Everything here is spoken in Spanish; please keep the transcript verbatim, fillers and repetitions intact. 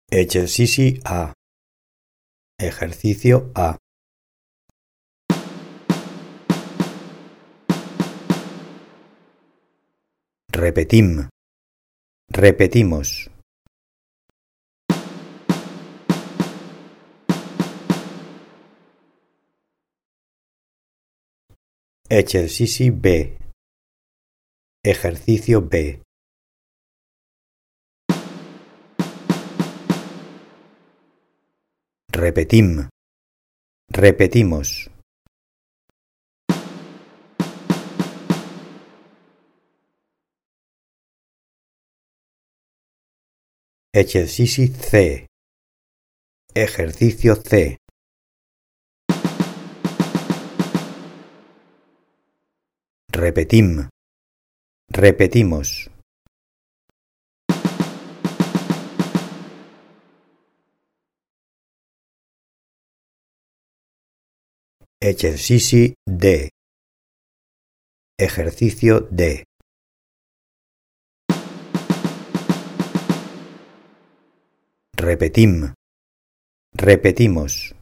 Exercici A. Ejercicio A. Repetim. Repetimos. Exercici B. Ejercicio B. Repetim. Repetimos. Exercici C. Ejercicio C. Repetim. Repetimos. Exercici D. Ejercicio D. Repetim. Repetimos.